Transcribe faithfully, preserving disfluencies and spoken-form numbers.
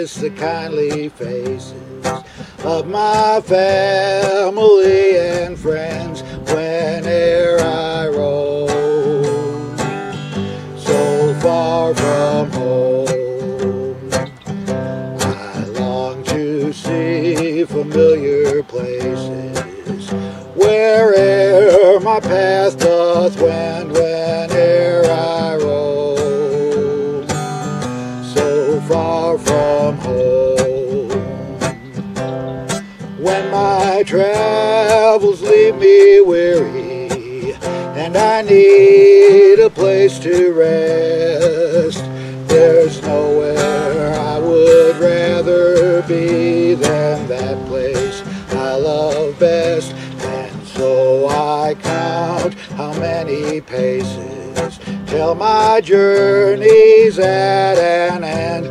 miss the kindly faces of my family and friends whene'er I roam so far from home. I long to see familiar places where'er my path doth wend, whene'er I roam so far from home. When my travels leave me weary and I need a place to rest, there's nowhere I would rather be than that place I love best. And so I count how many paces till my journey's at an end.